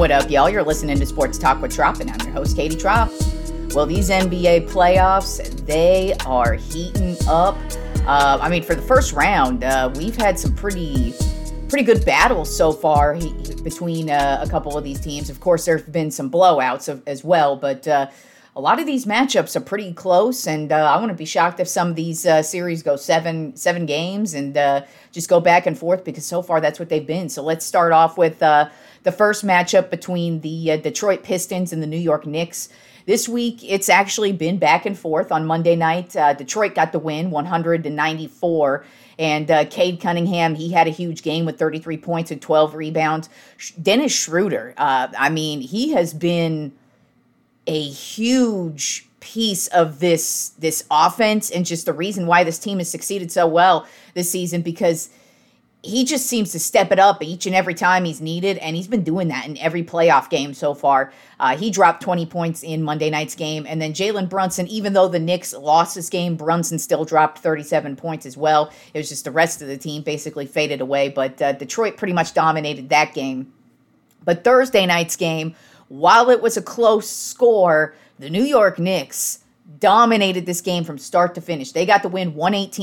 What up, y'all? You're listening to Sports Talk with Trop, and I'm your host, Katie Trop. Well, these NBA playoffs, they are heating up. For the first round, we've had some pretty good battles so far between a couple of these teams. Of course, there have been some blowouts as well, but a lot of these matchups are pretty close, and I wouldn't be shocked if some of these series go seven games and just go back and forth, because so far that's what they've been. So let's start off with the first matchup between the Detroit Pistons and the New York Knicks. This week, it's actually been back and forth. On Monday night, Detroit got the win, 100-94. And Cade Cunningham, he had a huge game with 33 points and 12 rebounds. Dennis Schroeder, he has been a huge piece of this offense, and just the reason why this team has succeeded so well this season, because he just seems to step it up each and every time he's needed, and he's been doing that in every playoff game so far. He dropped 20 points in Monday night's game, and then Jalen Brunson, even though the Knicks lost this game, Brunson still dropped 37 points as well. It was just the rest of the team basically faded away, but Detroit pretty much dominated that game. But Thursday night's game, while it was a close score, the New York Knicks dominated this game from start to finish. They got the win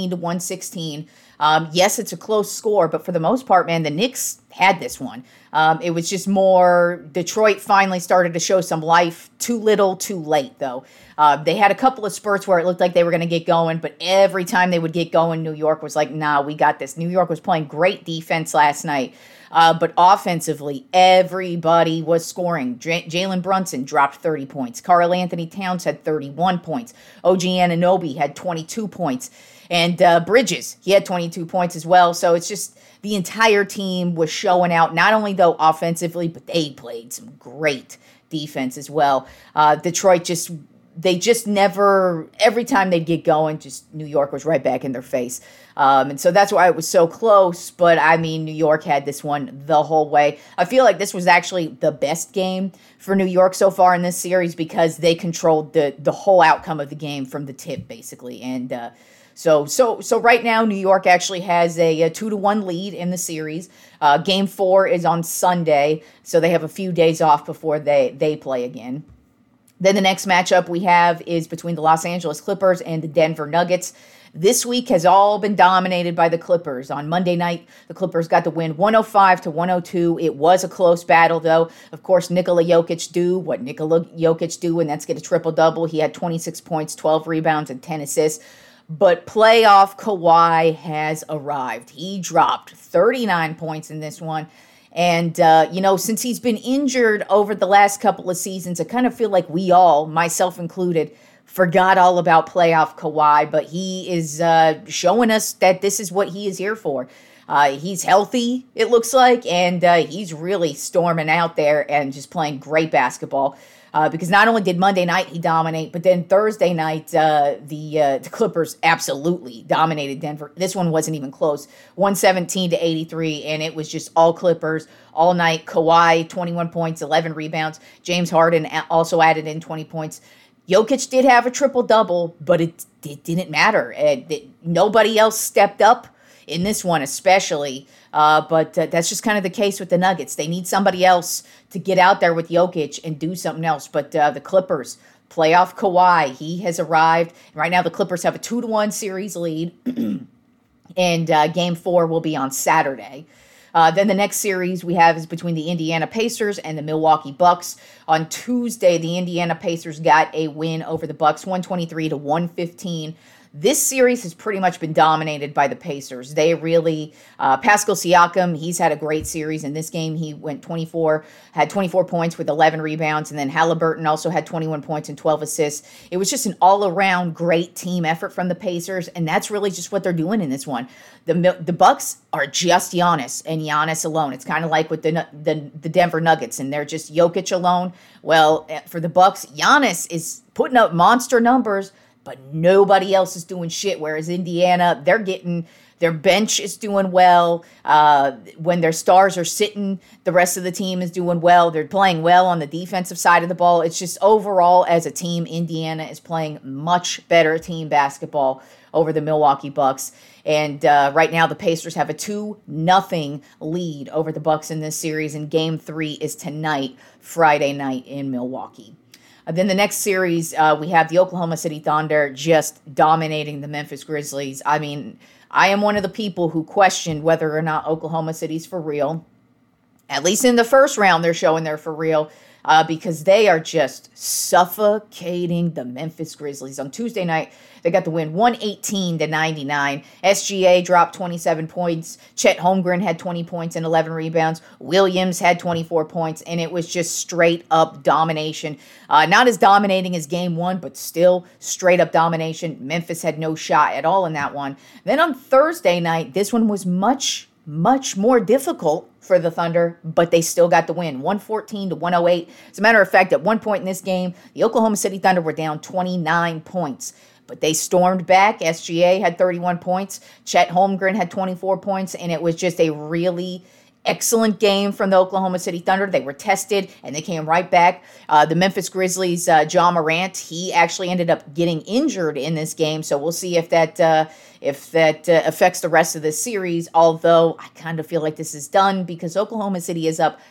118-116. Yes, it's a close score, but for the most part, man, the Knicks had this one. It was just more Detroit finally started to show some life. Too little, too late, though. They had a couple of spurts where it looked like they were going to get going, but every time they would get going, New York was like, nah, we got this. New York was playing great defense last night. But offensively, everybody was scoring. Jalen Brunson dropped 30 points. Karl Anthony Towns had 31 points. OG Anunoby had 22 points. And Bridges, he had 22 points as well. So it's just the entire team was showing out, not only, though, offensively, but they played some great defense as well. Detroit they just never, every time they'd get going, just New York was right back in their face. And so that's why it was so close. But, New York had this one the whole way. I feel like this was actually the best game for New York so far in this series, because they controlled the whole outcome of the game from the tip, basically. And So right now, New York actually has a 2-1 lead in the series. Game 4 is on Sunday, so they have a few days off before they play again. Then the next matchup we have is between the Los Angeles Clippers and the Denver Nuggets. This week has all been dominated by the Clippers. On Monday night, the Clippers got the win 105-102. It was a close battle, though. Of course, Nikola Jokic do what Nikola Jokic do, and that's get a triple-double. He had 26 points, 12 rebounds, and 10 assists. But playoff Kawhi has arrived. He dropped 39 points in this one. And, since he's been injured over the last couple of seasons, I kind of feel like we all, myself included, forgot all about playoff Kawhi. But he is showing us that this is what he is here for. He's healthy, it looks like, and he's really storming out there and just playing great basketball. Because not only did Monday night he dominate, but then Thursday night the Clippers absolutely dominated Denver. This one wasn't even close, 117-83, and it was just all Clippers all night. Kawhi, 21 points, 11 rebounds. James Harden also added in 20 points. Jokic did have a triple-double, but it didn't matter. Nobody else stepped up in this one especially, but that's just kind of the case with the Nuggets. They need somebody else to get out there with Jokic and do something else. But the Clippers, playoff Kawhi, he has arrived. Right now the Clippers have a 2-1 series lead, and Game 4 will be on Saturday. Then the next series we have is between the Indiana Pacers and the Milwaukee Bucks. On Tuesday, the Indiana Pacers got a win over the Bucks, 123-115. This series has pretty much been dominated by the Pacers. They really, Pascal Siakam, he's had a great series. In this game, he had 24 points with 11 rebounds, and then Halliburton also had 21 points and 12 assists. It was just an all-around great team effort from the Pacers, and that's really just what they're doing in this one. The Bucks are just Giannis and Giannis alone. It's kind of like with the Denver Nuggets, and they're just Jokic alone. Well, for the Bucks, Giannis is putting up monster numbers, but nobody else is doing shit, whereas Indiana, they're getting Their bench is doing well. When their stars are sitting, the rest of the team is doing well. They're playing well on the defensive side of the ball. It's just overall, as a team, Indiana is playing much better team basketball over the Milwaukee Bucks. And right now, the Pacers have a 2-0 lead over the Bucks in this series, and Game 3 is tonight, Friday night in Milwaukee. Then the next series, we have the Oklahoma City Thunder just dominating the Memphis Grizzlies. I mean, I am one of the people who questioned whether or not Oklahoma City's for real. At least in the first round, they're showing they're for real because they are just suffocating the Memphis Grizzlies. On Tuesday night, they got the win 118-99. SGA dropped 27 points. Chet Holmgren had 20 points and 11 rebounds. Williams had 24 points, and it was just straight up domination. Not as dominating as game one, but still straight up domination. Memphis had no shot at all in that one. Then on Thursday night, this one was much more difficult for the Thunder, but they still got the win, 114-108. As a matter of fact, at one point in this game, the Oklahoma City Thunder were down 29 points. But they stormed back. SGA had 31 points. Chet Holmgren had 24 points. And it was just a really excellent game from the Oklahoma City Thunder. They were tested, and they came right back. The Memphis Grizzlies, Ja Morant, he actually ended up getting injured in this game. So we'll see if that affects the rest of the series. Although I kind of feel like this is done because Oklahoma City is up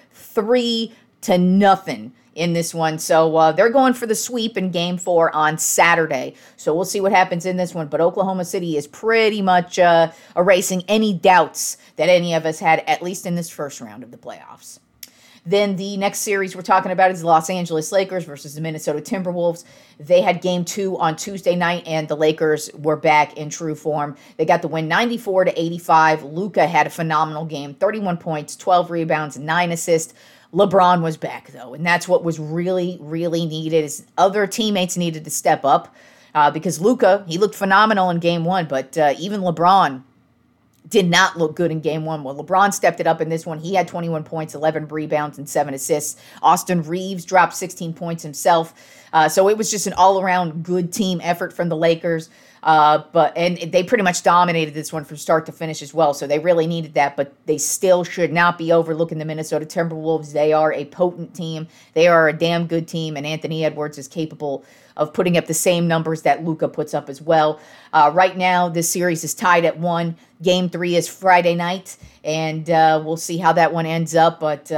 3-0 in this one. So they're going for the sweep in Game 4 on Saturday. So we'll see what happens in this one. But Oklahoma City is pretty much erasing any doubts that any of us had, at least in this first round of the playoffs. Then the next series we're talking about is the Los Angeles Lakers versus the Minnesota Timberwolves. They had Game 2 on Tuesday night, and the Lakers were back in true form. They got the win 94-85. Luka had a phenomenal game, 31 points, 12 rebounds, 9 assists. LeBron was back, though, and that's what was really, really needed. Is other teammates needed to step up because Luka, he looked phenomenal in Game 1, but even LeBron did not look good in Game 1. Well, LeBron stepped it up in this one. He had 21 points, 11 rebounds, and 7 assists. Austin Reeves dropped 16 points himself. So it was just an all-around good team effort from the Lakers. And they pretty much dominated this one from start to finish as well. So they really needed that, but they still should not be overlooking the Minnesota Timberwolves. They are a potent team. They are a damn good team, and Anthony Edwards is capable of putting up the same numbers that Luka puts up as well. Right now, this series is tied at 1. Game 3 is Friday night, and we'll see how that one ends up. But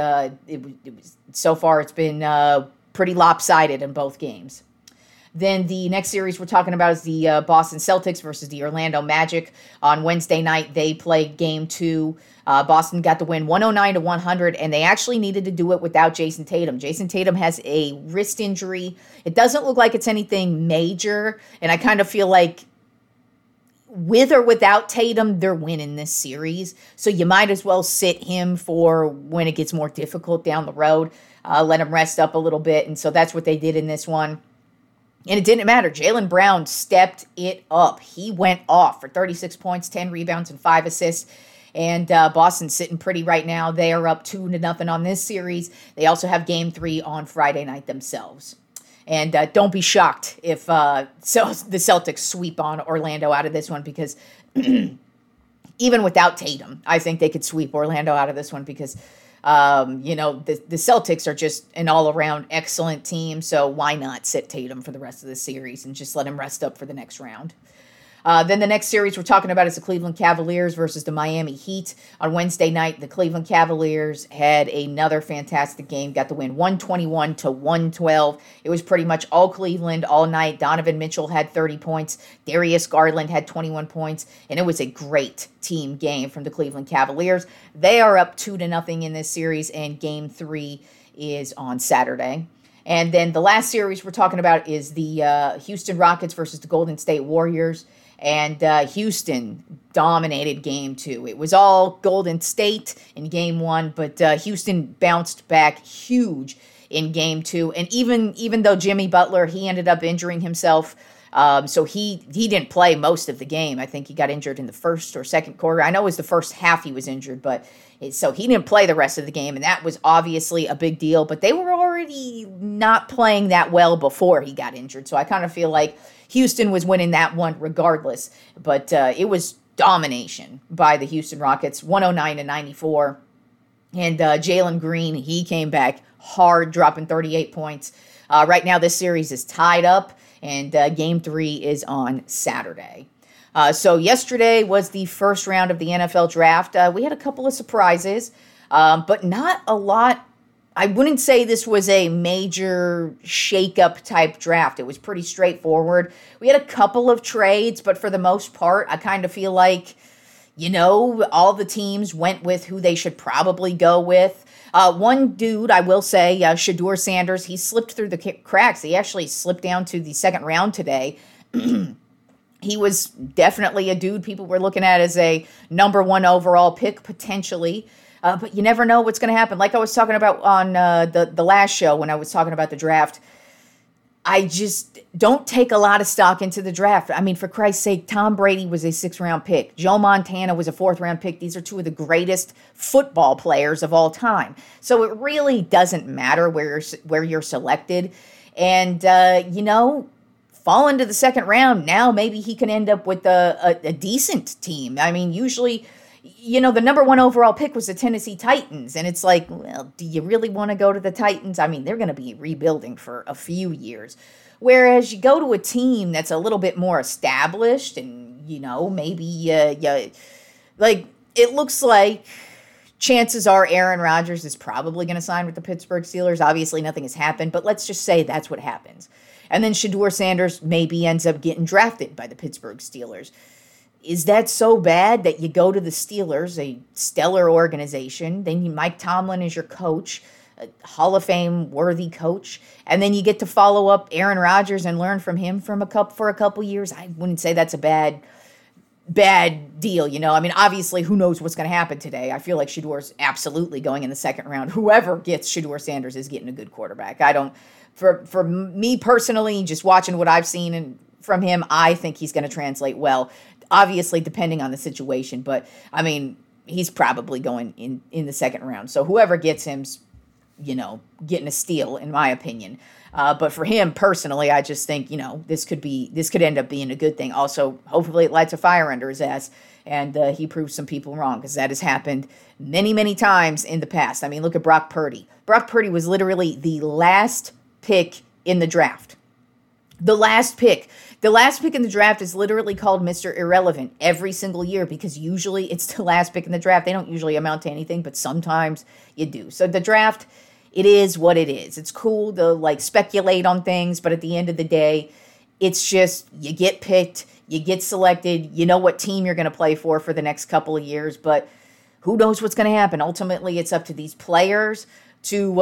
so far, it's been pretty lopsided in both games. Then the next series we're talking about is the Boston Celtics versus the Orlando Magic. On Wednesday night, they played Game 2. Boston got the win 109-100, and they actually needed to do it without Jason Tatum. Jason Tatum has a wrist injury. It doesn't look like it's anything major, and I kind of feel like with or without Tatum, they're winning this series. So you might as well sit him for when it gets more difficult down the road. Let him rest up a little bit, and so that's what they did in this one. And it didn't matter. Jaylen Brown stepped it up. He went off for 36 points, 10 rebounds, and 5 assists. And Boston's sitting pretty right now. They are up 2-0 on this series. They also have Game 3 on Friday night themselves. And don't be shocked if the Celtics sweep on Orlando out of this one because even without Tatum, I think they could sweep Orlando out of this one because the Celtics are just an all-around excellent team, so why not sit Tatum for the rest of the series and just let him rest up for the next round? Then the next series we're talking about is the Cleveland Cavaliers versus the Miami Heat. On Wednesday night, the Cleveland Cavaliers had another fantastic game, got the win 121-112. It was pretty much all Cleveland all night. Donovan Mitchell had 30 points. Darius Garland had 21 points, and it was a great team game from the Cleveland Cavaliers. They are up 2-0 in this series, and Game 3 is on Saturday. And then the last series we're talking about is the Houston Rockets versus the Golden State Warriors. And Houston dominated Game 2. It was all Golden State in Game 1, but Houston bounced back huge in Game 2. And even though Jimmy Butler, he ended up injuring himself, so he didn't play most of the game. I think he got injured in the first or second quarter. I know it was the first half he was injured, but so he didn't play the rest of the game, and that was obviously a big deal. But they were already not playing that well before he got injured, so I kind of feel like Houston was winning that one regardless. But it was domination by the Houston Rockets, 109-94. And Jalen Green, he came back hard, dropping 38 points. Right now, this series is tied up, and Game 3 is on Saturday. So yesterday was the first round of the NFL draft. We had a couple of surprises, but not a lot. I wouldn't say this was a major shake-up type draft. It was pretty straightforward. We had a couple of trades, but for the most part, I kind of feel like, all the teams went with who they should probably go with. One dude, I will say, Shedeur Sanders, he slipped through the cracks. He actually slipped down to the second round today. He was definitely a dude people were looking at as a number 1 overall pick, potentially. But you never know what's going to happen. Like I was talking about on the last show when I was talking about the draft, I just don't take a lot of stock into the draft. I mean, for Christ's sake, Tom Brady was a 6th-round pick. Joe Montana was a 4th-round pick. These are two of the greatest football players of all time. So it really doesn't matter where you're selected. And, fall into the second round, now maybe he can end up with a decent team. I mean, usually, the number 1 overall pick was the Tennessee Titans. And it's like, well, do you really want to go to the Titans? I mean, they're going to be rebuilding for a few years. Whereas you go to a team that's a little bit more established and, maybe, like, it looks like chances are Aaron Rodgers is probably going to sign with the Pittsburgh Steelers. Obviously, nothing has happened, but let's just say that's what happens. And then Shedeur Sanders maybe ends up getting drafted by the Pittsburgh Steelers. Is that so bad that you go to the Steelers, a stellar organization, then Mike Tomlin is your coach, a Hall of Fame worthy coach, and then you get to follow up Aaron Rodgers and learn from him for a couple years? I wouldn't say that's a bad deal, I mean, obviously, who knows what's going to happen today? I feel like Shedeur's absolutely going in the second round. Whoever gets Shedeur Sanders is getting a good quarterback. For me personally, just watching what I've seen from him, I think he's going to translate well. Obviously, depending on the situation, but I mean, he's probably going in the second round. So whoever gets him's, getting a steal, in my opinion. But for him personally, I just think, this could end up being a good thing. Also, hopefully it lights a fire under his ass and he proves some people wrong, because that has happened many, many times in the past. I mean, look at Brock Purdy. Brock Purdy was literally the last pick in the draft. The last pick. The last pick in the draft is literally called Mr. Irrelevant every single year, because usually it's the last pick in the draft. They don't usually amount to anything, but sometimes you do. So the draft, it is what it is. It's cool to speculate on things, but at the end of the day, it's just you get picked, you get selected, you know what team you're going to play for the next couple of years, but who knows what's going to happen. Ultimately, it's up to these players to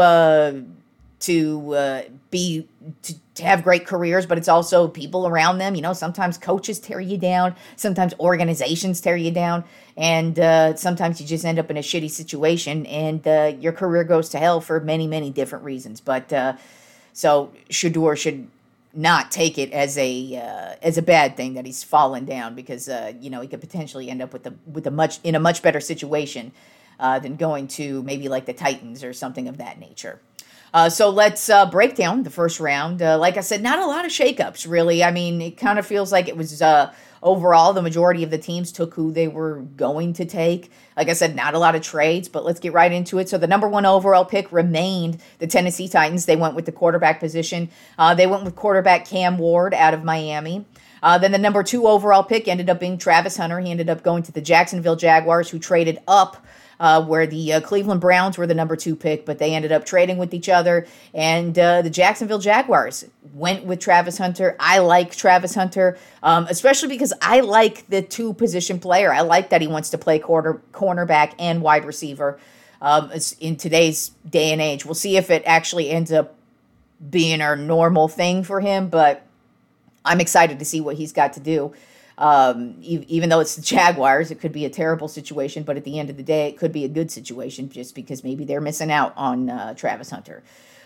have great careers, but it's also people around them. Sometimes coaches tear you down, sometimes organizations tear you down, and sometimes you just end up in a shitty situation, and your career goes to hell for many, many different reasons. But so Shedeur should not take it as a bad thing that he's fallen down, because he could potentially end up in a much better situation than going to maybe like the Titans or something of that nature. So let's break down the first round. Like I said, not a lot of shakeups, really. I mean, it kind of feels like it was overall the majority of the teams took who they were going to take. Like I said, not a lot of trades, but let's get right into it. So the number 1 overall pick remained the Tennessee Titans. They went with the quarterback position. They went with quarterback Cam Ward out of Miami. Then the number 2 overall pick ended up being Travis Hunter. He ended up going to the Jacksonville Jaguars, who traded up where the Cleveland Browns were the number 2 pick, but they ended up trading with each other. And the Jacksonville Jaguars went with Travis Hunter. I like Travis Hunter, especially because I like the 2-position player. I like that he wants to play cornerback and wide receiver in today's day and age. We'll see if it actually ends up being a normal thing for him, but I'm excited to see what he's got to do. Even though it's the Jaguars, it could be a terrible situation, but at the end of the day, it could be a good situation just because maybe they're missing out on Travis Hunter.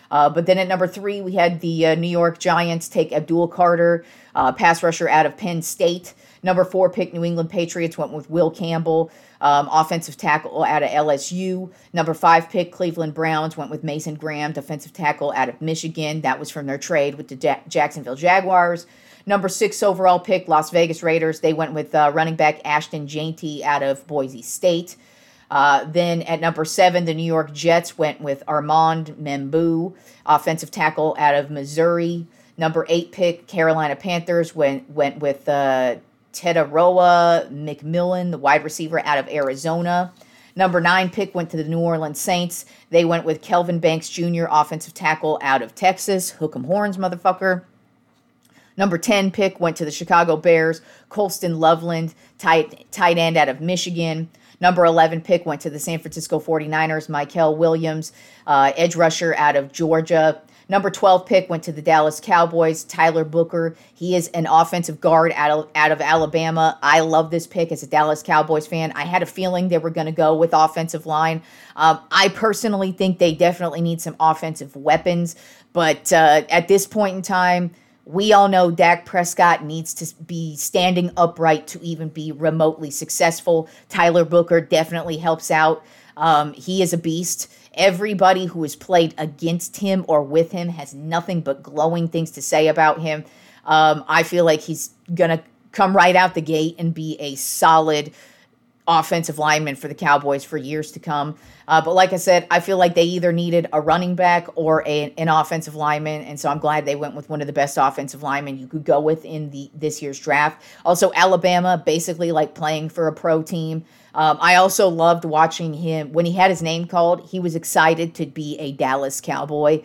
But then at number 3, we had the New York Giants take Abdul Carter, pass rusher out of Penn State. Number 4 pick, New England Patriots went with Will Campbell, offensive tackle out of LSU. Number 5 pick, Cleveland Browns went with Mason Graham, defensive tackle out of Michigan. That was from their trade with the Jacksonville Jaguars. Number 6 overall pick, Las Vegas Raiders. They went with running back Ashton Jeanty out of Boise State. Then at number 7, the New York Jets went with Armand Membou, offensive tackle out of Missouri. Number 8 pick, Carolina Panthers went with Tedaroa McMillan, the wide receiver out of Arizona. Number 9 pick went to the New Orleans Saints. They went with Kelvin Banks Jr., offensive tackle out of Texas. Hook 'em horns, motherfucker. Number 10 pick went to the Chicago Bears. Colston Loveland, tight end out of Michigan. Number 11 pick went to the San Francisco 49ers. Michael Williams, edge rusher out of Georgia. Number 12 pick went to the Dallas Cowboys. Tyler Booker. He is an offensive guard out of Alabama. I love this pick as a Dallas Cowboys fan. I had a feeling they were going to go with offensive line. I personally think they definitely need some offensive weapons. But at this point in time, we all know Dak Prescott needs to be standing upright to even be remotely successful. Tyler Booker definitely helps out. He is a beast. Everybody who has played against him or with him has nothing but glowing things to say about him. I feel like he's going to come right out the gate and be a solid offensive lineman for the Cowboys for years to come. But like I said, I feel like they either needed a running back or an offensive lineman, and so I'm glad they went with one of the best offensive linemen you could go with in this year's draft. Also, Alabama, basically like playing for a pro team. I also loved watching him. When he had his name called, he was excited to be a Dallas Cowboy.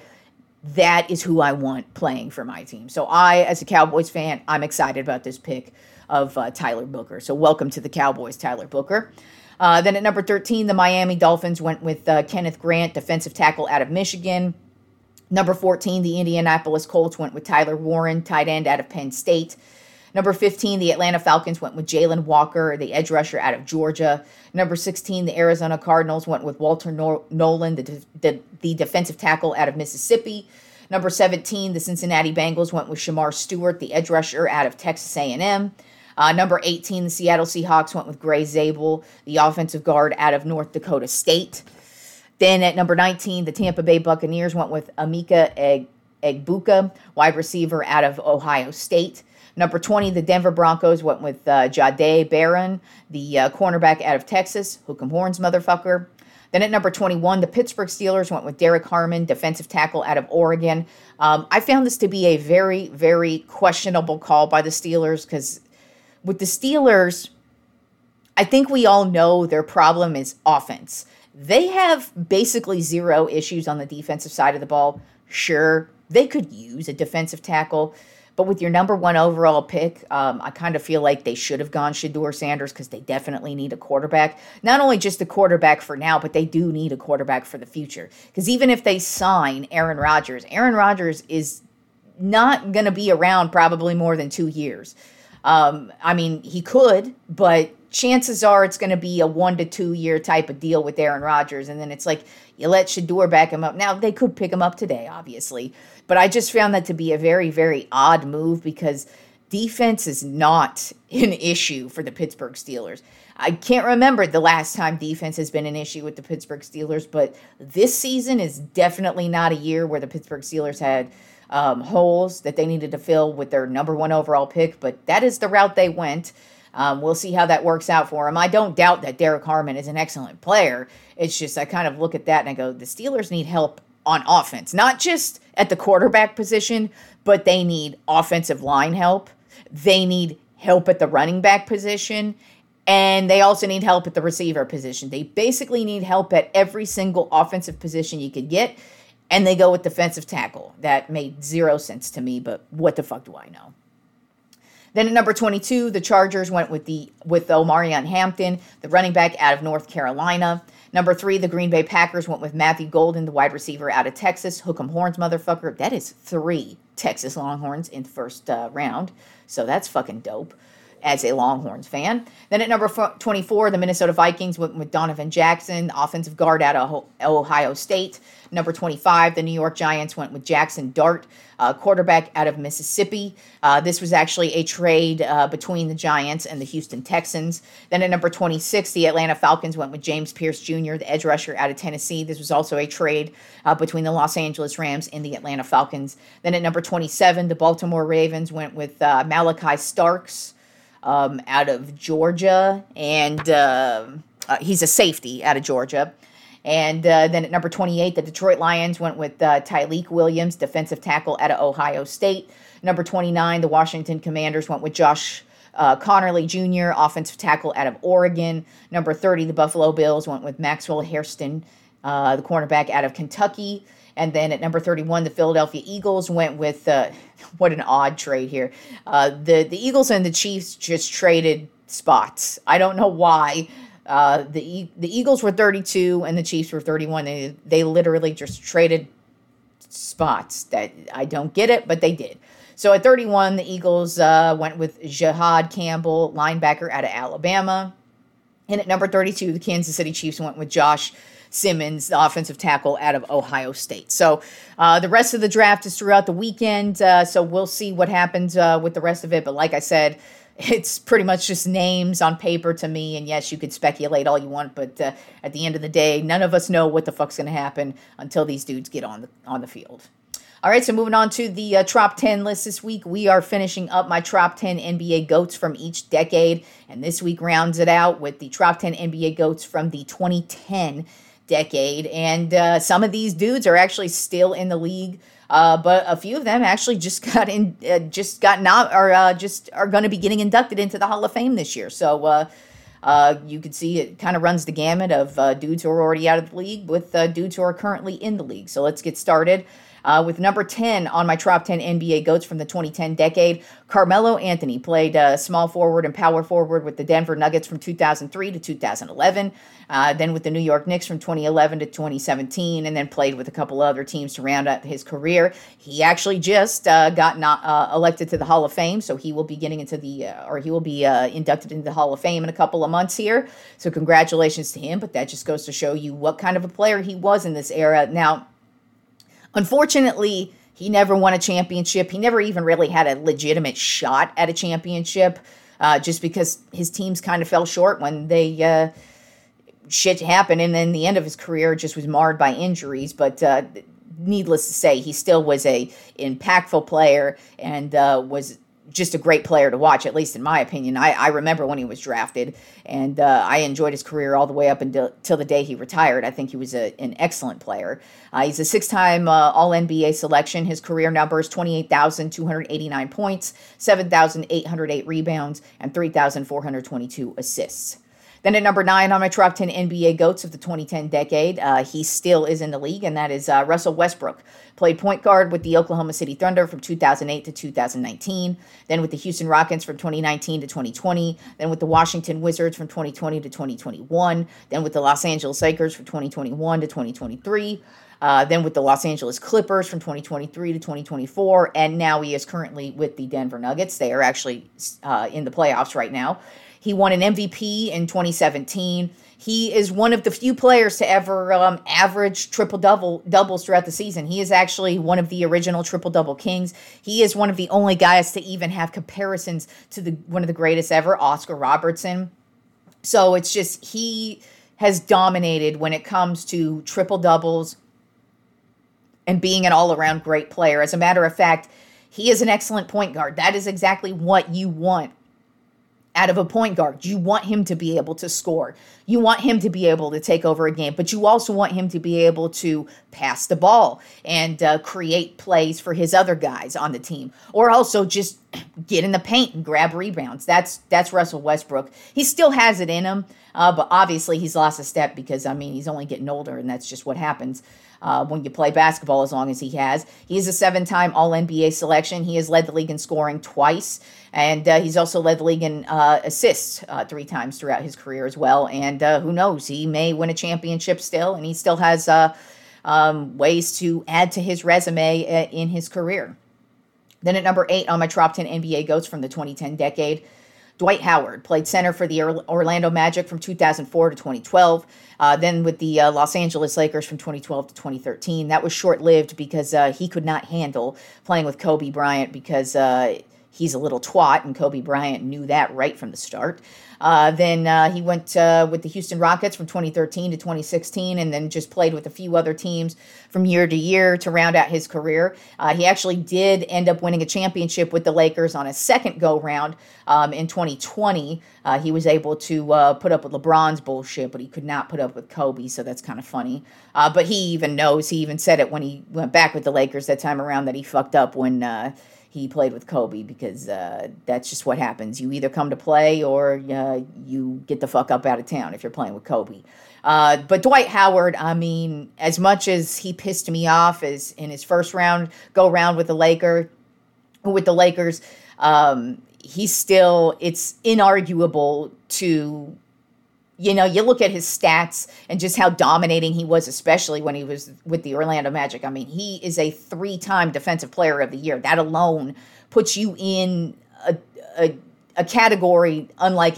That is who I want playing for my team. So I, as a Cowboys fan, I'm excited about this pick of Tyler Booker. So welcome to the Cowboys, Tyler Booker. Then at number 13, the Miami Dolphins went with Kenneth Grant, defensive tackle out of Michigan. Number 14, the Indianapolis Colts went with Tyler Warren, tight end out of Penn State. Number 15, the Atlanta Falcons went with Jalen Walker, the edge rusher out of Georgia. Number 16, the Arizona Cardinals went with Walter Nolan, the defensive tackle out of Mississippi. Number 17, the Cincinnati Bengals went with Shamar Stewart, the edge rusher out of Texas A&M. Number 18, the Seattle Seahawks went with Gray Zabel, the offensive guard out of North Dakota State. Then at number 19, the Tampa Bay Buccaneers went with Emeka Egbuka, wide receiver out of Ohio State. Number 20, the Denver Broncos went with Jahdae Barron, the cornerback out of Texas. Hook 'em horns, motherfucker. Then at number 21, the Pittsburgh Steelers went with Derek Harmon, defensive tackle out of Oregon. I found this to be a very, very questionable call by the Steelers because with the Steelers, I think we all know their problem is offense. They have basically zero issues on the defensive side of the ball. Sure, they could use a defensive tackle, but with your number 1 overall pick, I kind of feel like they should have gone Shedeur Sanders because they definitely need a quarterback. Not only just a quarterback for now, but they do need a quarterback for the future. Because even if they sign Aaron Rodgers is not going to be around probably more than 2 years. I mean, he could, but chances are it's going to be a 1 to 2 year type of deal with Aaron Rodgers. And then it's like, you let Shedeur back him up. Now, they could pick him up today, obviously. But I just found that to be a very, very odd move because defense is not an issue for the Pittsburgh Steelers. I can't remember the last time defense has been an issue with the Pittsburgh Steelers, but this season is definitely not a year where the Pittsburgh Steelers had holes that they needed to fill with their number 1 overall pick, but that is the route they went. We'll see how that works out for him. I don't doubt that Derek Harmon is an excellent player. It's just I kind of look at that and I go, the Steelers need help on offense, not just at the quarterback position, but they need offensive line help. They need help at the running back position, and they also need help at the receiver position. They basically need help at every single offensive position you could get, and they go with defensive tackle. That made zero sense to me, but what the fuck do I know? Then at number 22, the Chargers went with Omarion Hampton, the running back out of North Carolina. Number 3, the Green Bay Packers went with Matthew Golden, the wide receiver out of Texas. Hook 'em horns, motherfucker. That is 3 Texas Longhorns in the first round, so that's fucking dope. as a Longhorns fan. Then at number 24, the Minnesota Vikings went with Donovan Jackson, offensive guard out of Ohio State. Number 25, the New York Giants went with Jackson Dart, quarterback out of Mississippi. This was actually a trade between the Giants and the Houston Texans. Then at number 26, the Atlanta Falcons went with James Pierce Jr., the edge rusher out of Tennessee. This was also a trade between the Los Angeles Rams and the Atlanta Falcons. Then at number 27, the Baltimore Ravens went with Malachi Starks out of Georgia, and he's a safety out of Georgia. And then at number 28, the Detroit Lions went with Tyleik Williams, defensive tackle out of Ohio State. Number 29, the Washington Commanders went with Josh Connerly Jr., offensive tackle out of Oregon. Number 30, the Buffalo Bills went with Maxwell Hairston, the cornerback out of Kentucky. And then at number 31, the Philadelphia Eagles went with, what an odd trade here. The Eagles and the Chiefs just traded spots. I don't know why. The Eagles were 32 and the Chiefs were 31. They literally just traded spots. That I don't get it, but they did. So at 31, the Eagles went with Jahad Campbell, linebacker out of Alabama. And at number 32, the Kansas City Chiefs went with Josh Simmons, the offensive tackle out of Ohio State. So the rest of the draft is throughout the weekend, so we'll see what happens with the rest of it. But like I said, it's pretty much just names on paper to me, and yes, you could speculate all you want, but at the end of the day, none of us know what the fuck's going to happen until these dudes get on the field. All right, so moving on to the top 10 list this week, we are finishing up my top 10 NBA GOATs from each decade, and this week rounds it out with the top 10 NBA GOATs from the 2010 decade, and some of these dudes are actually still in the league. But a few of them actually just are going to be getting inducted into the Hall of Fame this year. So you can see it kind of runs the gamut of dudes who are already out of the league with dudes who are currently in the league. So let's get started. With number 10 on my top 10 NBA GOATs from the 2010 decade, Carmelo Anthony played small forward and power forward with the Denver Nuggets from 2003 to 2011, then with the New York Knicks from 2011 to 2017, and then played with a couple other teams to round out his career. He actually just got elected to the Hall of Fame, so he will be getting into inducted into the Hall of Fame in a couple of months here. So congratulations to him, but that just goes to show you what kind of a player he was in this era. Now, unfortunately, he never won a championship. He never even really had a legitimate shot at a championship, just because his teams kind of fell short when they shit happened, and then the end of his career just was marred by injuries. But needless to say, he still was a impactful player and was just a great player to watch, at least in my opinion. I remember when he was drafted, and I enjoyed his career all the way up until the day he retired. I think he was an excellent player. He's a six-time All-NBA selection. His career numbers 28,289 points, 7,808 rebounds, and 3,422 assists. Then at number 9 on my top 10 NBA GOATs of the 2010 decade, he still is in the league, and that is Russell Westbrook. Played point guard with the Oklahoma City Thunder from 2008 to 2019, then with the Houston Rockets from 2019 to 2020, then with the Washington Wizards from 2020 to 2021, then with the Los Angeles Lakers from 2021 to 2023, then with the Los Angeles Clippers from 2023 to 2024, and now he is currently with the Denver Nuggets. They are actually in the playoffs right now. He won an MVP in 2017. He is one of the few players to ever average triple-doubles throughout the season. He is actually one of the original triple-double kings. He is one of the only guys to even have comparisons to one of the greatest ever, Oscar Robertson. So it's just he has dominated when it comes to triple-doubles and being an all-around great player. As a matter of fact, he is an excellent point guard. That is exactly what you want out of a point guard. You want him to be able to score. You want him to be able to take over a game, but you also want him to be able to pass the ball and create plays for his other guys on the team, or also just get in the paint and grab rebounds. That's Russell Westbrook. He still has it in him, but obviously he's lost a step because, he's only getting older, and that's just what happens when you play basketball as long as he has. He is a 7-time All-NBA selection. He has led the league in scoring twice, and he's also led the league in assists 3 times throughout his career as well. And who knows, he may win a championship still, and he still has ways to add to his resume in his career. Then at number 8 on my top 10 NBA GOATs from the 2010 decade, Dwight Howard played center for the Orlando Magic from 2004 to 2012. Then with the Los Angeles Lakers from 2012 to 2013. That was short-lived because he could not handle playing with Kobe Bryant because he's a little twat, and Kobe Bryant knew that right from the start. Then he went with the Houston Rockets from 2013 to 2016, and then just played with a few other teams from year to year to round out his career. He actually did end up winning a championship with the Lakers on a second go-round in 2020. He was able to put up with LeBron's bullshit, but he could not put up with Kobe, so that's kind of funny. But he even said it when he went back with the Lakers that time around that he fucked up when he played with Kobe, because that's just what happens. You either come to play or you get the fuck up out of town if you're playing with Kobe. But Dwight Howard, I mean, as much as he pissed me off as in his first go round with the Lakers, he's still, it's inarguable to, you look at his stats and just how dominating he was, especially when he was with the Orlando Magic. I mean, he is a 3-time Defensive Player of the Year. That alone puts you in a category unlike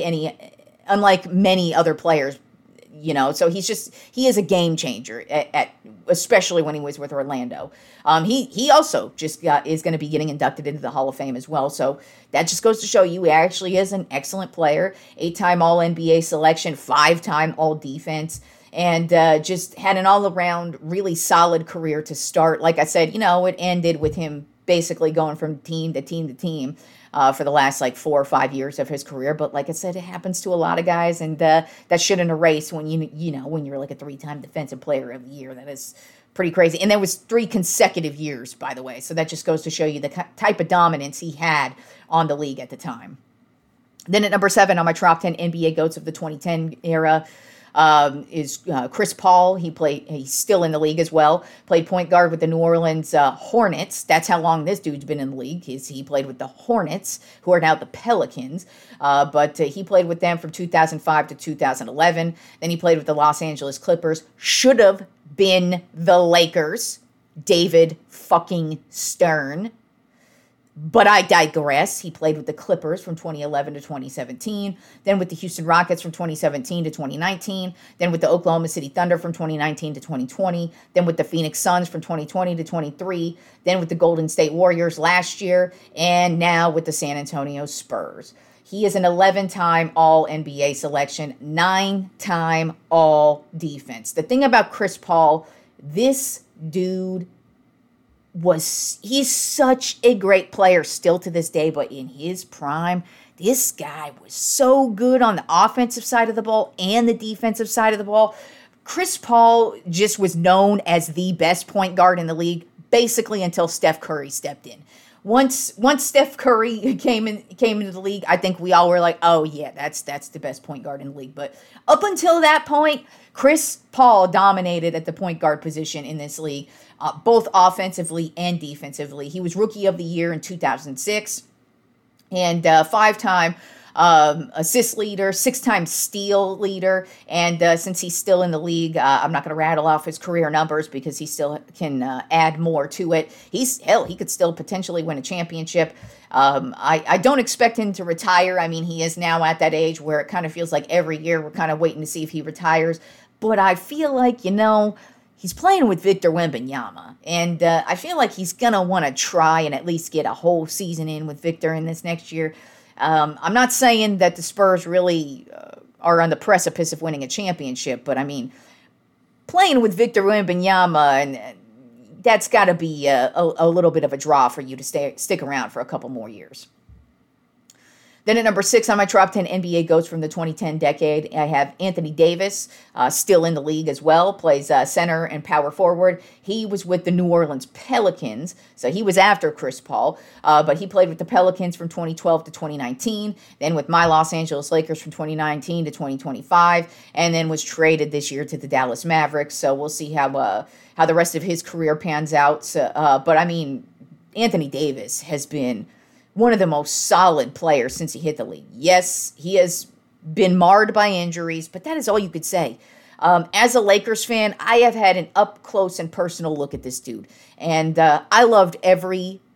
many other players. So he is a game changer especially when he was with Orlando. He also is going to be getting inducted into the Hall of Fame as well. So that just goes to show you he actually is an excellent player, 8-time All-NBA selection, 5-time All-Defense, and just had an all-around really solid career to start. Like I said, it ended with him basically going from team to team to team for the last 4 or 5 years of his career. But like I said, it happens to a lot of guys, and that shouldn't erase when when you're a 3-time Defensive Player of the Year. That is pretty crazy. And that was 3 consecutive years, by the way. So that just goes to show you the type of dominance he had on the league at the time. Then at number 7 on my top 10 NBA GOATs of the 2010 era is Chris Paul. He's still in the league as well. Played point guard with the New Orleans Hornets. That's how long this dude's been in the league. He played with the Hornets, who are now the Pelicans. But he played with them from 2005 to 2011. Then he played with the Los Angeles Clippers. Should have been the Lakers. David fucking Stern. But I digress. He played with the Clippers from 2011 to 2017, then with the Houston Rockets from 2017 to 2019, then with the Oklahoma City Thunder from 2019 to 2020, then with the Phoenix Suns from 2020 to 23, then with the Golden State Warriors last year, and now with the San Antonio Spurs. He is an 11-time All-NBA selection, 9-time All-Defense. The thing about Chris Paul, this dude he's such a great player still to this day, but in his prime, this guy was so good on the offensive side of the ball and the defensive side of the ball. Chris Paul just was known as the best point guard in the league, basically until Steph Curry stepped in. Once Steph Curry came into the league, I think we all were like, oh yeah, that's the best point guard in the league. But up until that point, Chris Paul dominated at the point guard position in this league, both offensively and defensively. He was Rookie of the Year in 2006 and 5-time assist leader, 6-time steal leader. And since he's still in the league, I'm not going to rattle off his career numbers because he still can add more to it. He could still potentially win a championship. I don't expect him to retire. I mean, he is now at that age where it kind of feels like every year we're kind of waiting to see if he retires. But I feel like, he's playing with Victor Wembanyama. And I feel like he's going to want to try and at least get a whole season in with Victor in this next year. I'm not saying that the Spurs really are on the precipice of winning a championship, but I mean, playing with Victor Wembanyama, and that's got to be a little bit of a draw for you to stick around for a couple more years. Then at number 6 on my top 10 NBA GOATs from the 2010 decade, I have Anthony Davis, still in the league as well, plays center and power forward. He was with the New Orleans Pelicans, so he was after Chris Paul, but he played with the Pelicans from 2012 to 2019, then with my Los Angeles Lakers from 2019 to 2025, and then was traded this year to the Dallas Mavericks, so we'll see how the rest of his career pans out. But I mean, Anthony Davis has been one of the most solid players since he hit the league. Yes, he has been marred by injuries, but that is all you could say. As a Lakers fan, I have had an up-close and personal look at this dude. And I loved every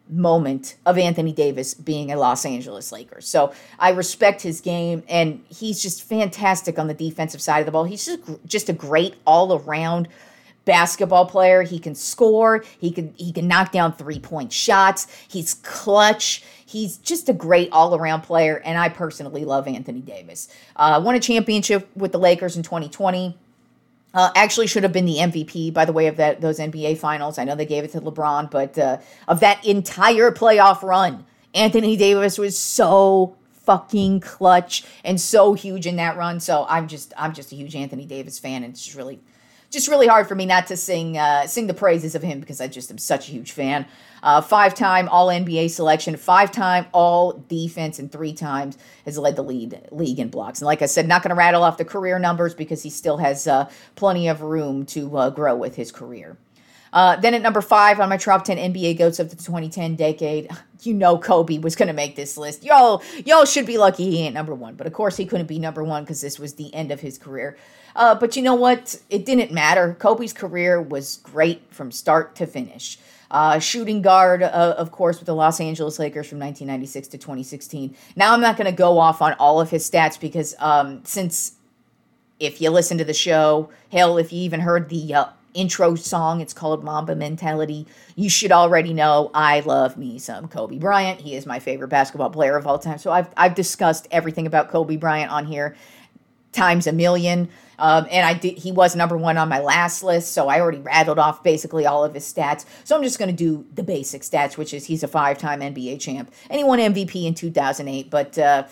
moment of Anthony Davis being a Los Angeles Lakers. So I respect his game, and he's just fantastic on the defensive side of the ball. He's just a great all-around basketball player. He can score. He can knock down 3-point shots. He's clutch. He's just a great all-around player, and I personally love Anthony Davis. Won a championship with the Lakers in 2020. Actually should have been the MVP, by the way, of those NBA finals. I know they gave it to LeBron, but of that entire playoff run, Anthony Davis was so fucking clutch and so huge in that run. So I'm just a huge Anthony Davis fan, and it's just really hard for me not to sing the praises of him because I just am such a huge fan. 5-time All-NBA selection, 5-time All-Defense, and 3 times has led the league in blocks. And like I said, not going to rattle off the career numbers because he still has plenty of room to grow with his career. Then at number 5 on my top 10 NBA GOATs of the 2010 decade, you know Kobe was going to make this list. Y'all should be lucky he ain't number 1. But of course he couldn't be number 1 because this was the end of his career. But you know what? It didn't matter. Kobe's career was great from start to finish. Shooting guard, of course, with the Los Angeles Lakers from 1996 to 2016. Now I'm not going to go off on all of his stats because since if you listen to the show, hell, if you even heard the intro song, it's called Mamba Mentality, you should already know I love me some Kobe Bryant. He is my favorite basketball player of all time. So I've discussed everything about Kobe Bryant on here times a million. And he was number 1 on my last list, so I already rattled off basically all of his stats. So I'm just going to do the basic stats, which is he's a 5-time NBA champ, and he won MVP in 2008. But,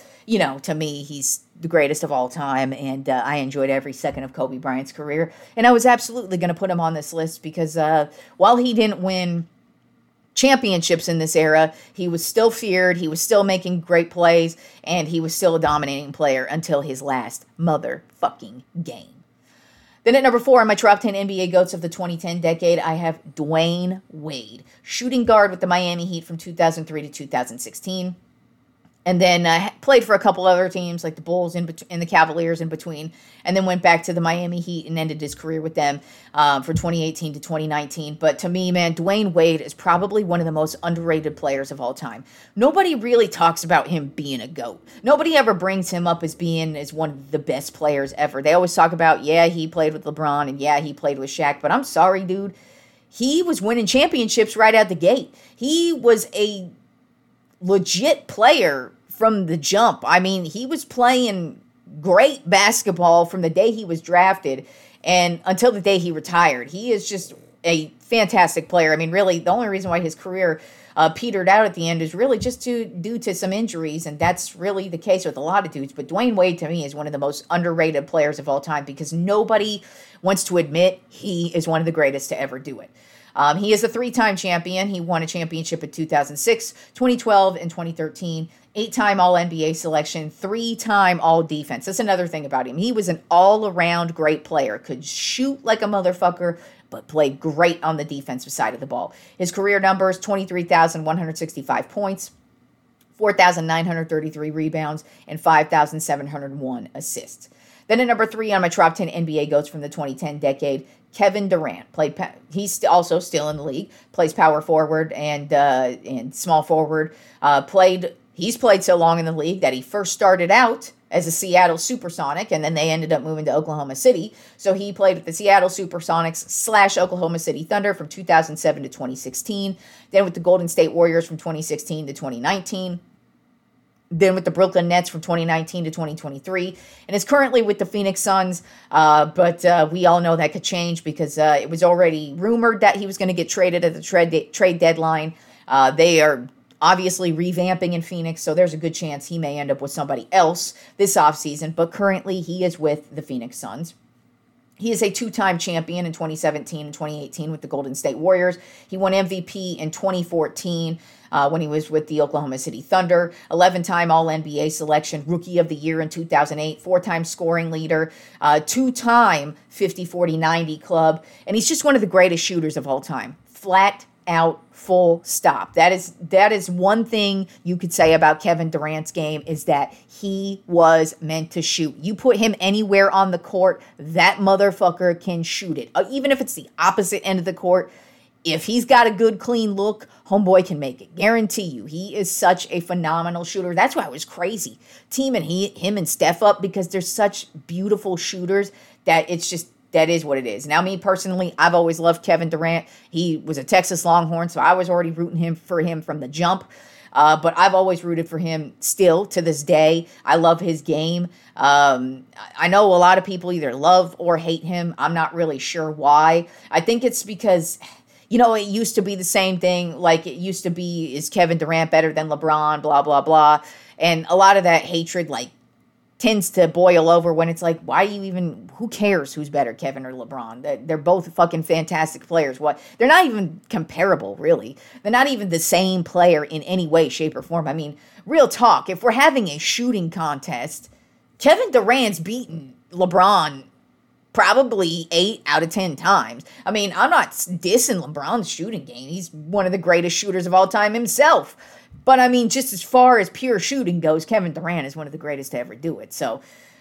to me, he's the greatest of all time, and I enjoyed every second of Kobe Bryant's career. And I was absolutely going to put him on this list because while he didn't win championships in this era, he was still feared, he was still making great plays, and he was still a dominating player until his last motherfucking game. Then at number 4 on my top 10 NBA GOATs of the 2010 decade, I have Dwayne Wade, shooting guard with the Miami Heat from 2003 to 2016. And then played for a couple other teams like the Bulls and the Cavaliers in between, and then went back to the Miami Heat and ended his career with them for 2018 to 2019. But to me, man, Dwayne Wade is probably one of the most underrated players of all time. Nobody really talks about him being a GOAT. Nobody ever brings him up as being as one of the best players ever. They always talk about, yeah, he played with LeBron, and yeah, he played with Shaq. But I'm sorry, dude. He was winning championships right out the gate. He was a legit player from the jump. I mean, he was playing great basketball from the day he was drafted and until the day he retired. He is just a fantastic player. I mean, really, the only reason why his career petered out at the end is really just due to some injuries, and that's really the case with a lot of dudes. But Dwayne Wade, to me, is one of the most underrated players of all time because nobody wants to admit he is one of the greatest to ever do it. He is a 3-time champion. He won a championship in 2006, 2012, and 2013. 8-time All-NBA selection, 3-time All-Defense. That's another thing about him. He was an all-around great player. Could shoot like a motherfucker, but played great on the defensive side of the ball. His career numbers, 23,165 points, 4,933 rebounds, and 5,701 assists. Then at number 3 on my top 10 NBA GOATs from the 2010 decade, Kevin Durant. He's also still in the league. Plays power forward and small forward. He's played so long in the league that he first started out as a Seattle Supersonic, and then they ended up moving to Oklahoma City. So he played with the Seattle Supersonics / Oklahoma City Thunder from 2007 to 2016. Then with the Golden State Warriors from 2016 to 2019. Then with the Brooklyn Nets from 2019 to 2023, and is currently with the Phoenix Suns, but we all know that could change because it was already rumored that he was going to get traded at the trade deadline. They are obviously revamping in Phoenix, so there's a good chance he may end up with somebody else this offseason, but currently he is with the Phoenix Suns. He is a 2-time champion in 2017 and 2018 with the Golden State Warriors. He won MVP in 2014 when he was with the Oklahoma City Thunder. 11-time All-NBA selection, Rookie of the Year in 2008. 4-time scoring leader. 2-time 50-40-90 club. And he's just one of the greatest shooters of all time. Flat out, full stop. That is one thing you could say about Kevin Durant's game is that he was meant to shoot. You put him anywhere on the court, that motherfucker can shoot it. Even if it's the opposite end of the court, if he's got a good, clean look, homeboy can make it. Guarantee you. He is such a phenomenal shooter. That's why I was crazy teaming him and Steph up, because they're such beautiful shooters that it's just, that is what it is. Now, me personally, I've always loved Kevin Durant. He was a Texas Longhorn, so I was already rooting for him from the jump. But I've always rooted for him still to this day. I love his game. I know a lot of people either love or hate him. I'm not really sure why. I think it's because, it used to be the same thing. Like, it used to be, is Kevin Durant better than LeBron, blah, blah, blah. And a lot of that hatred, tends to boil over when it's like, who cares who's better, Kevin or LeBron? They're both fucking fantastic players. They're not even comparable, really. They're not even the same player in any way, shape, or form. I mean, real talk, if we're having a shooting contest, Kevin Durant's beaten LeBron probably 8 out of 10 times. I mean, I'm not dissing LeBron's shooting game. He's one of the greatest shooters of all time himself. But, I mean, just as far as pure shooting goes, Kevin Durant is one of the greatest to ever do it. So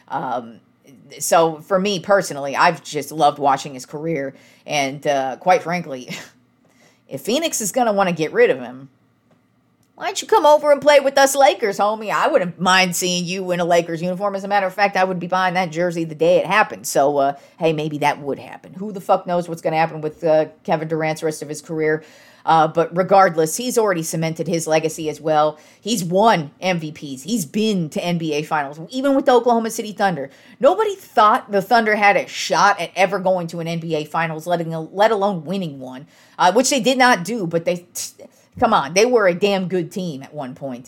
for me personally, I've just loved watching his career. And quite frankly, if Phoenix is going to want to get rid of him, why don't you come over and play with us Lakers, homie? I wouldn't mind seeing you in a Lakers uniform. As a matter of fact, I would be buying that jersey the day it happened. So, hey, maybe that would happen. Who the fuck knows what's going to happen with Kevin Durant's rest of his career? But regardless, he's already cemented his legacy as well. He's won MVPs. He's been to NBA Finals, even with the Oklahoma City Thunder. Nobody thought the Thunder had a shot at ever going to an NBA Finals, let alone winning one, which they did not do. But come on, they were a damn good team at one point.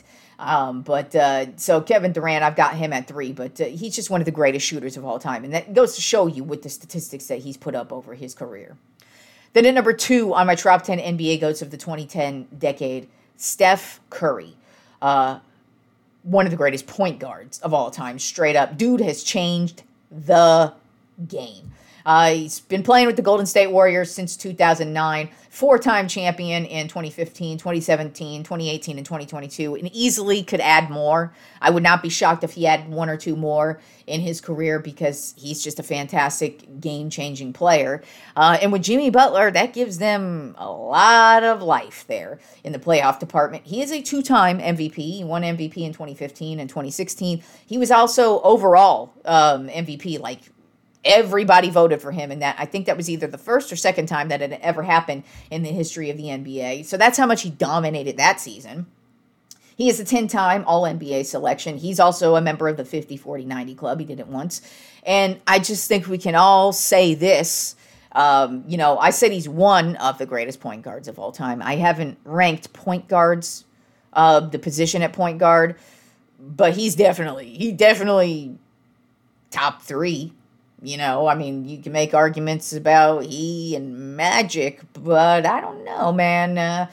So Kevin Durant, I've got him at 3, but he's just one of the greatest shooters of all time. And that goes to show you with the statistics that he's put up over his career. Then at number 2 on my top 10 NBA GOATs of the 2010 decade, Steph Curry. One of the greatest point guards of all time, straight up. Dude has changed the game. He's been playing with the Golden State Warriors since 2009, 4-time champion in 2015, 2017, 2018, and 2022, and easily could add more. I would not be shocked if he had 1 or 2 more in his career, because he's just a fantastic game-changing player. And with Jimmy Butler, that gives them a lot of life there in the playoff department. He is a 2-time MVP. He won MVP in 2015 and 2016. He was also overall MVP, everybody voted for him, and that I think that was either the first or second time that it had ever happened in the history of the NBA. So that's how much he dominated that season. He is a 10-time All-NBA selection. He's also a member of the 50-40-90 club. He did it once. And I just think we can all say this. I said he's one of the greatest point guards of all time. I haven't ranked point guards, the position at point guard, but he definitely top 3. You can make arguments about he and Magic, but I don't know, man.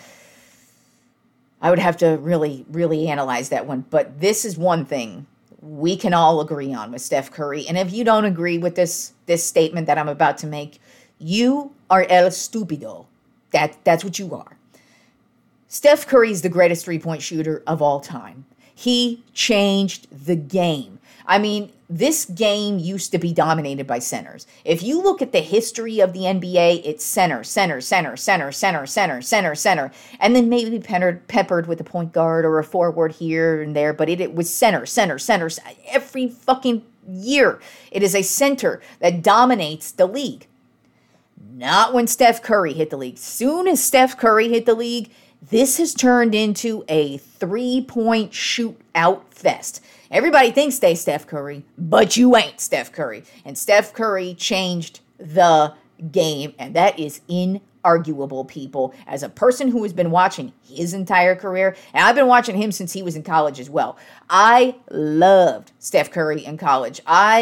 I would have to really, really analyze that one. But this is one thing we can all agree on with Steph Curry. And if you don't agree with this statement that I'm about to make, you are el stupido. That's what you are. Steph Curry is the greatest three-point shooter of all time. He changed the game. I mean, this game used to be dominated by centers. If you look at the history of the NBA, it's center, and then maybe peppered with a point guard or a forward here and there, but it was center. Every fucking year, it is a center that dominates the league. Not when Steph Curry hit the league. Soon as Steph Curry hit the league, this has turned into a three-point shootout fest. Everybody thinks they Steph Curry, but you ain't Steph Curry. And Steph Curry changed the game, and that is inarguable, people. As a person who has been watching his entire career, and I've been watching him since he was in college as well, I loved Steph Curry in college.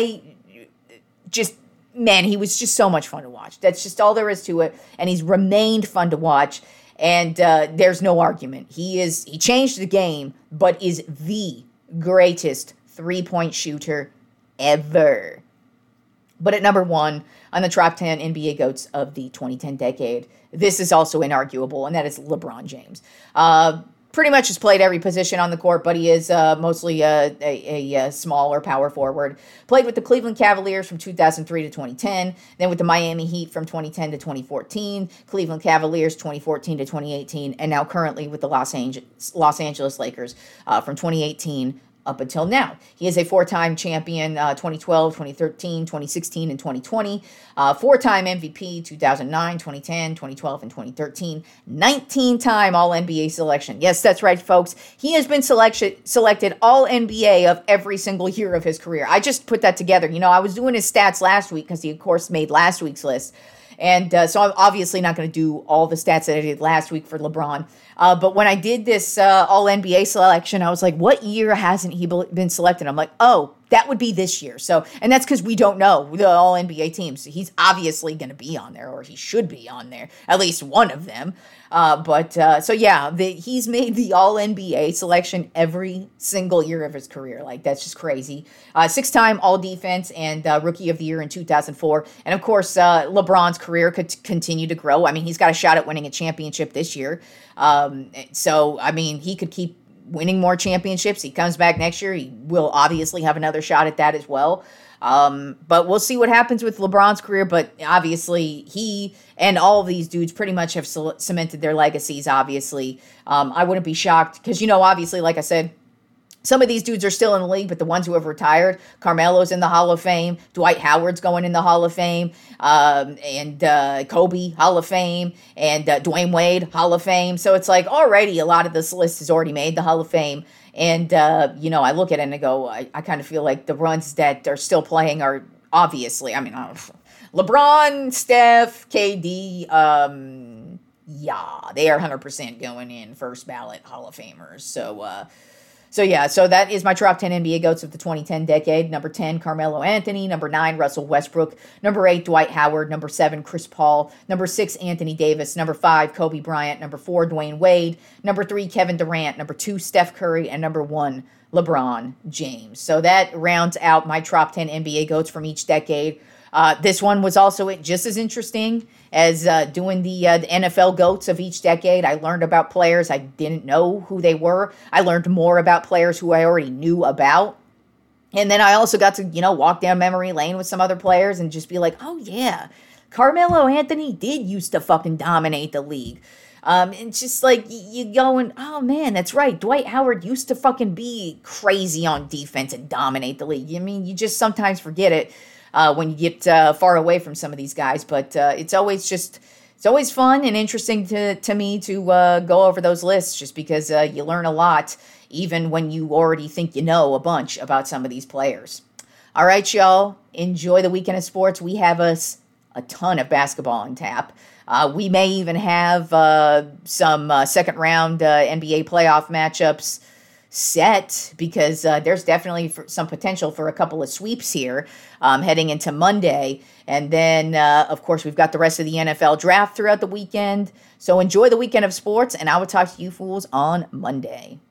He was just so much fun to watch. That's just all there is to it, and he's remained fun to watch, and there's no argument. He changed the game, but is the greatest three-point shooter ever. But at number 1 on the top 10 NBA GOATs of the 2010 decade, this is also inarguable, and that is LeBron James. pretty much has played every position on the court, but he is mostly a smaller power forward. Played with the Cleveland Cavaliers from 2003 to 2010, then with the Miami Heat from 2010 to 2014, Cleveland Cavaliers 2014 to 2018, and now currently with the Los Angeles Lakers from 2018 up until now. He is a four-time champion, 2012, 2013, 2016, and 2020. Four-time MVP, 2009, 2010, 2012, and 2013. 19-time All-NBA selection. Yes, that's right, folks. He has been selected All-NBA of every single year of his career. I just put that together. You know, I was doing his stats last week because he, of course, made last week's list. And so I'm obviously not going to do all the stats that I did last week for LeBron. But when I did this All-NBA selection, I was like, what year hasn't he been selected? I'm like, oh, that would be this year. So, and that's because we don't know the All-NBA teams. He's obviously going to be on there, or he should be on there, at least one of them. So yeah, he's made the All-NBA selection every single year of his career. Like, that's just crazy. Six-time All-Defense and Rookie of the Year in 2004. And of course, LeBron's career could continue to grow. I mean, he's got a shot at winning a championship this year. So, I mean, he could keep winning more championships. He comes back next year. He will obviously have another shot at that as well. But we'll see what happens with LeBron's career. But obviously, he and all of these dudes pretty much have cemented their legacies, obviously. I wouldn't be shocked because, you know, obviously, like I said, some of these dudes are still in the league, but the ones who have retired, Carmelo's in the Hall of Fame, Dwight Howard's going in the Hall of Fame, and Kobe, Hall of Fame, and Dwayne Wade, Hall of Fame. So it's like already a lot of this list is already made the Hall of Fame. And, you know, I look at it and I go, I kind of feel like the runs that are still playing are obviously, I mean, LeBron, Steph, KD, yeah, they are 100% going in first ballot Hall of Famers. So that is my top 10 NBA GOATs of the 2010 decade. Number 10, Carmelo Anthony. Number 9, Russell Westbrook. Number 8, Dwight Howard. Number 7, Chris Paul. Number 6, Anthony Davis. Number 5, Kobe Bryant. Number 4, Dwayne Wade. Number 3, Kevin Durant. Number 2, Steph Curry. And number 1, LeBron James. So that rounds out my top 10 NBA GOATs from each decade. This one was also just as interesting as doing the NFL GOATs of each decade. I learned about players I didn't know who they were. I learned more about players who I already knew about. And then I also got to, you know, walk down memory lane with some other players and just be like, oh yeah, Carmelo Anthony did used to fucking dominate the league. And just like you going, oh man, that's right. Dwight Howard used to fucking be crazy on defense and dominate the league. I mean, you just sometimes forget it. When you get far away from some of these guys. But it's always fun and interesting to me to go over those lists just because you learn a lot, even when you already think you know a bunch about some of these players. All right, y'all. Enjoy the weekend of sports. We have us a ton of basketball on tap. We may even have some second round NBA playoff matchups set because there's definitely some potential for a couple of sweeps here heading into Monday. And then, of course, we've got the rest of the NFL draft throughout the weekend. So enjoy the weekend of sports, and I will talk to you fools on Monday.